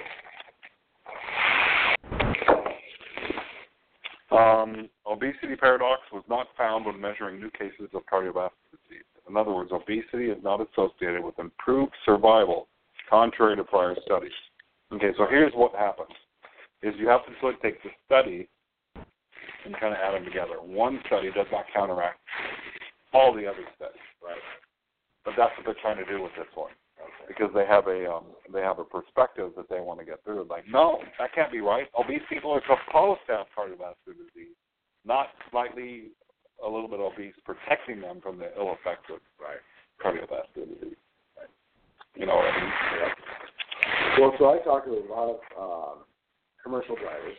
Obesity paradox was not found when measuring new cases of cardiovascular disease. In other words, obesity is not associated with improved survival, contrary to prior studies. Okay, so here's what happens: is you have to sort of take the study and kind of add them together. One study does not counteract all the other studies, right? But that's what they're trying to do with this one, because they have a perspective that they want to get through. Like, no, that can't be right. Obese people are supposed to have cardiovascular disease, not slightly a little bit obese, protecting them from the ill effects of cardiovascular disease. Right. You know what I mean? Yeah. Well, so I talk to a lot of commercial drivers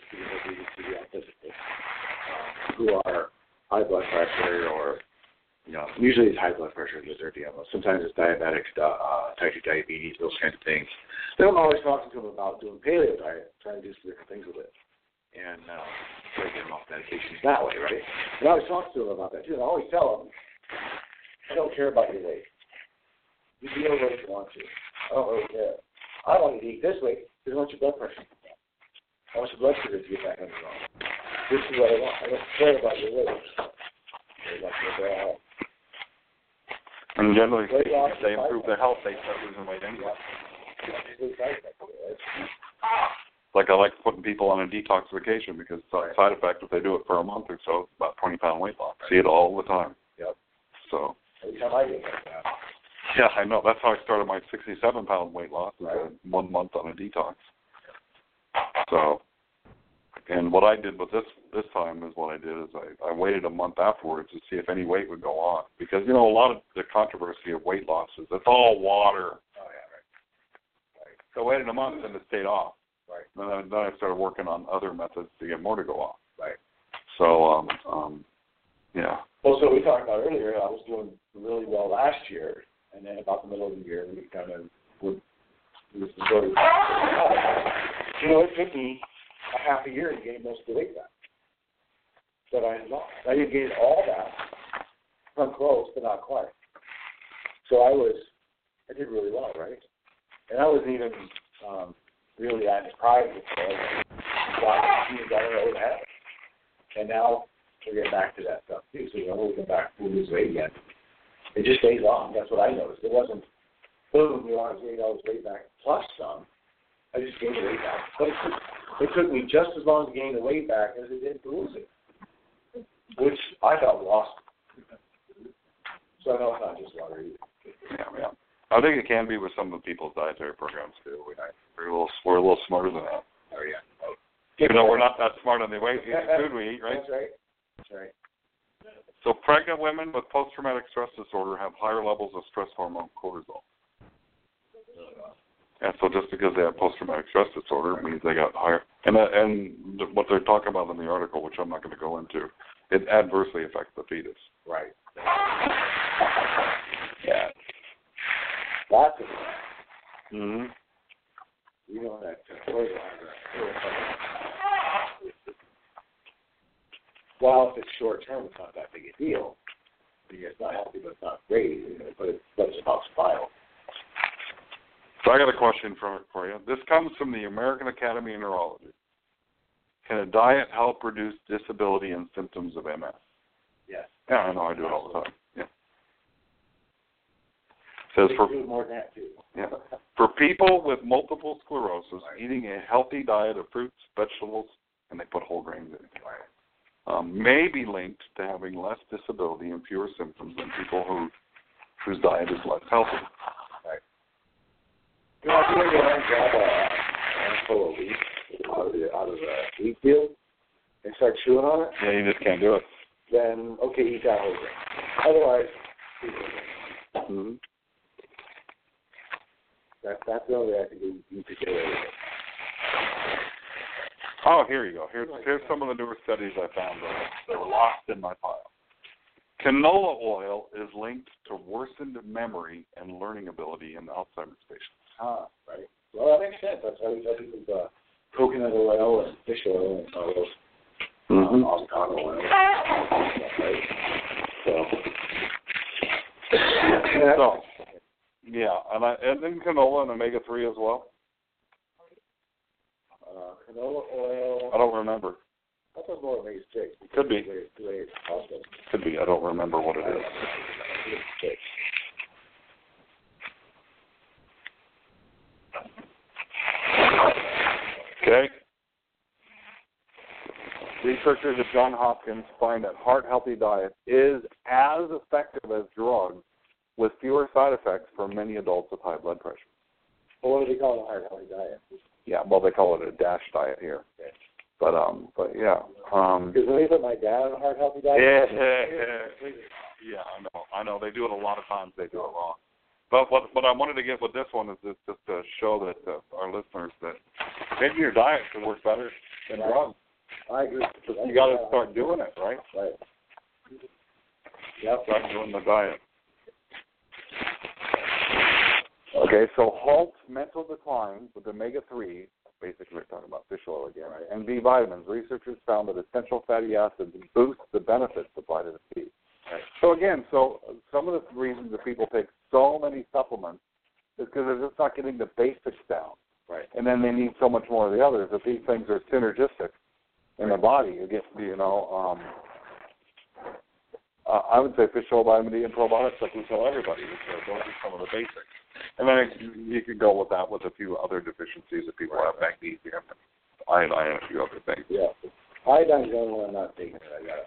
who are high blood pressure or, usually it's high blood pressure because they're dealing with. Sometimes it's diabetics, type 2 diabetes, those kinds of things. Then I'm always talking to them about doing paleo diet, trying to do some different things with it, and try to get them off medications that way, right? And I always talk to them about that too. And I always tell them, I don't care about your weight. You can eat what you want to. I don't really care. I want you to eat this way because I want your blood pressure. I want your blood sugar to get back under control. This is what I want. I don't care about your weight. And generally, if they improve their health, they start losing weight anyway. Like I like putting people on a detoxification because it's a side effect if they do it for a month or so, about 20-pound weight loss. See it all the time. Yep. So. Every time I get like that. Yeah, I know. That's how I started my 67-pound weight loss, Right. 1 month on a detox. So, and what I did with this time is what I did is I waited a month afterwards to see if any weight would go on. Because, you know, a lot of the controversy of weight loss is it's all water. Oh, yeah, right. So I waited a month and it stayed off. Right. And then I started working on other methods to get more to go off. Right. So, yeah. Well, so we talked about earlier, I was doing really well last year, and then about the middle of the year, we kind of would sort of, you know, it took me a half a year to gain most of the weight back. But I lost. I didn't gain all that. I'm close, but not quite. So I did really well, right? And I wasn't even really that deprived before. I don't know what happened. And now we're getting back to that stuff too. So we'll get back to lose weight again. It just stays on. That's what I noticed. It wasn't boom, you know, I was getting all this weight back plus some. I just gained the weight back. But it took me just as long to gain the weight back as it did to lose it, which I felt lost. So I know it's not just water either. Yeah. I think it can be with some of the people's dietary programs too. We're a little smarter than that. Oh yeah. Even though we're not that smart on the food we eat, right? That's right. That's right. So pregnant women with post-traumatic stress disorder have higher levels of stress hormone cortisol. And so just because they have post-traumatic stress disorder means they got higher. And what they're talking about in the article, which I'm not going to go into, it adversely affects the fetus. Right. Yeah. Lots of it. Mm-hmm. You know that cortisol. Well, if it's short term, it's not that big a deal. It's not healthy, but it's not great. But it's about spiral. So I got a question for you. This comes from the American Academy of Neurology. Can a diet help reduce disability and symptoms of MS? Yes. Yeah, I know. I do it all the time. Yeah. Says for more than that too. Yeah. For people with multiple sclerosis, eating a healthy diet of fruits, vegetables, and they put whole grains in it, may be linked to having less disability and fewer symptoms than people whose diet is less healthy. Right. You know, if you go and grab a handful of wheat out of the wheat field and start chewing on it, Yeah, you just can't do it. then okay, eat that whole grain. Otherwise, Mm-hmm. that's the only way I think you could get away with it. Oh, here you go. Here's some of the newer studies I found that were lost in my file. Canola oil is linked to worsened memory and learning ability in Alzheimer's patients. Ah, right. Well, that makes sense. That's why we tell people coconut oil and fish oil and all those avocado oil. Right? So, yeah, and then canola and omega-3 as well. Canola oil. I don't remember. I thought more omega-6. Could be. Awesome. Could be. I don't remember what it is. Okay. Researchers at Johns Hopkins find that heart-healthy diet is as effective as drugs with fewer side effects for many adults with high blood pressure. Well, what do they call it, a heart-healthy diet? Yeah, well, they call it a DASH diet here. Okay. But yeah. Because when they put my dad on a heart-healthy diet, Yeah, I know. They do it a lot of times. They do it wrong. But what I wanted to get with this one is just to show that our listeners that maybe your diet could work better than drugs. I agree. You got to start doing it, right? Right. Yep. Start doing the diet. Okay, so halt mental decline with omega-3, basically we're talking about fish oil again, right? And B vitamins. Researchers found that essential fatty acids boost the benefits of vitamin C. Right. So again, some of the reasons that people take so many supplements is because they're just not getting the basics down. Right. And then they need so much more of the others. If these things are synergistic in the body, you get, I would say fish oil, vitamin D, and probiotics like we tell everybody. Those are some of the basics. And then you could go with that with a few other deficiencies that people have, magnesium iodine and a few other things. Yeah. Iodine's the only one I'm not taking it. I got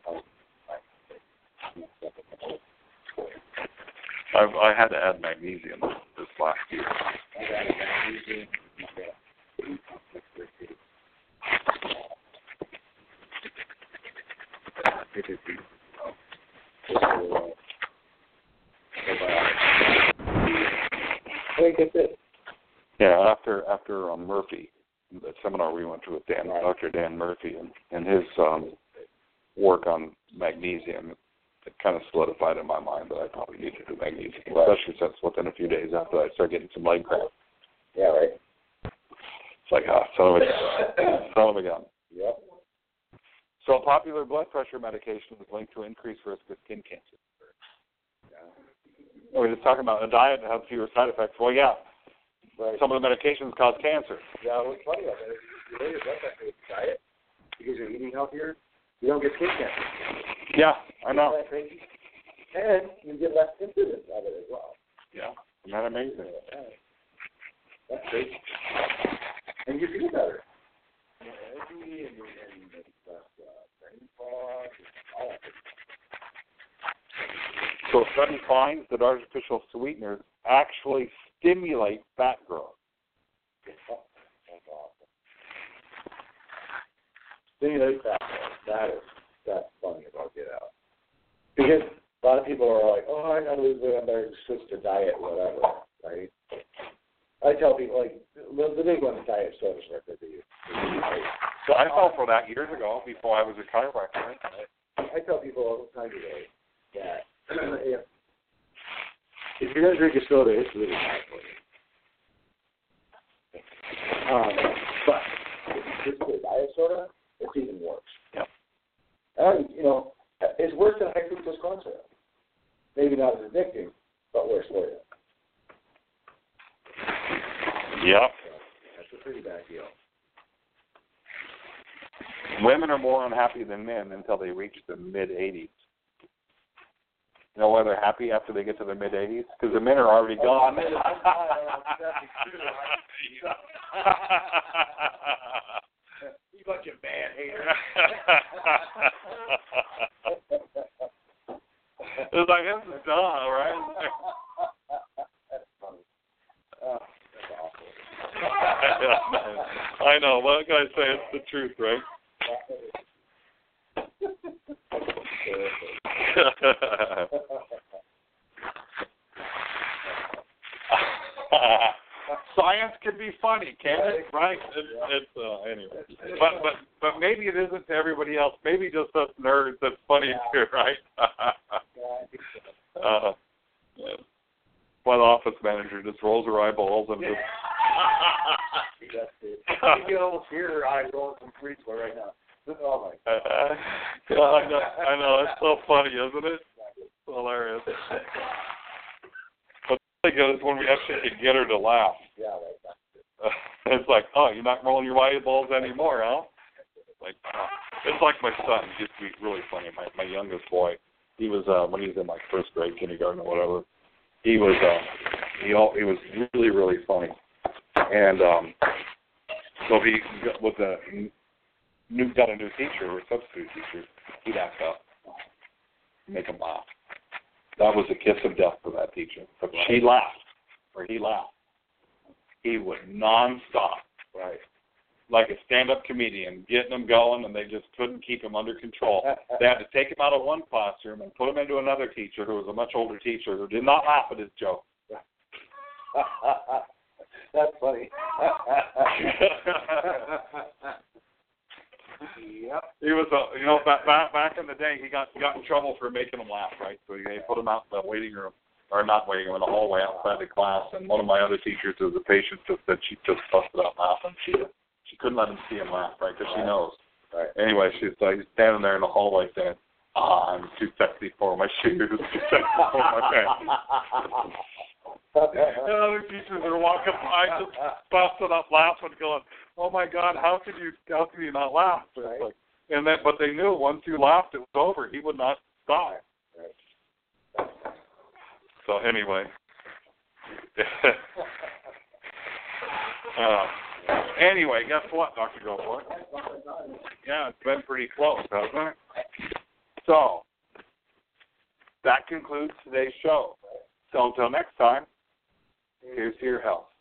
I had to add magnesium this last year. I got magnesium. Yeah, after Murphy, the seminar we went to with Dr. Dan Murphy, and his work on magnesium, it kind of solidified in my mind that I probably need to do magnesium, especially since within a few days after I started getting some leg cramp. Yeah, right. It's like, son of a gun. Yep. So popular blood pressure medication is linked to increased risk of skin cancer. Yeah. We're just talking about a diet that has fewer side effects. Well, yeah. Right. Some of the medications cause cancer. Yeah, what's funny about that is if you lower your blood pressure with diet, because you're eating healthier, you don't get skin cancer. Yeah, I know. Isn't that crazy? And you get less incidence of it as well. Yeah. Isn't that amazing? That's great. And you feel better. Energy and less brain fog, all that. So a study finds that artificial sweeteners actually stimulate fat growth. That's awesome. Stimulate fat growth. That's funny about Get Out. Because a lot of people are like, oh, I gotta lose weight, I better switch to diet, whatever, right? I tell people, like, the big one is diet soda record to you. So I fell for that years ago before I was a chiropractor. I tell people all the time today that if you're going to drink a soda, it's really bad for you. But if you switch to diet soda, it's even worse. Yep. And, it's worse than high fructose corn syrup. Maybe not as addicting, but worse for you. Yep. That's a pretty bad deal. Women are more unhappy than men until they reach the mid-80s. You know why they're happy after they get to the mid-80s? Because the men are already gone. You bunch of man haters. It's like, this is dumb, right? That's funny. That's awful. I know. What can I say? It's the truth, right? Science can be funny, can't it? Right? It's anyway. But maybe it isn't to everybody else. Maybe just us nerds. That's funny too, right? Yeah. My office manager just rolls her eyeballs and just. You can almost hear her eyes rolling from free throw right now. Oh my God. I know. It's so funny, isn't it? It's hilarious. But the thing is when we actually can get her to laugh. Yeah, right. It's like, oh, you're not rolling your eyeballs anymore, huh? It's like my son. He used to be really funny. My youngest boy. He was when he was in like first grade, kindergarten, or whatever. He was really, really funny. And so he was got a new teacher or substitute teacher. He'd act up, make him laugh. That was a kiss of death for that teacher. But she laughed, or he laughed. He would nonstop, right? Like a stand-up comedian, getting him going, and they just couldn't keep him under control. They had to take him out of one classroom and put him into another teacher who was a much older teacher who did not laugh at his joke. That's funny. Yep. He was, back in the day, he got in trouble for making him laugh, right? So they put him out in the waiting room, or not waiting room, in the hallway outside the class. And one of my other teachers, who was a patient, just said she just busted out laughing. She couldn't let him see him laugh, right? Because she knows. Right. Anyway, he's standing there in the hallway saying, I'm too sexy for my shoes, too sexy for my pants. And other teachers are walking by, just busting up laughing, going, "Oh my God, how could you not laugh?" Right. Like, but they knew once you laughed, it was over. He would not stop. Right. So anyway, Anyway, guess what, Dr. Goforth? Yeah, it's been pretty close, hasn't it? So, that concludes today's show. So until next time, here's to your health.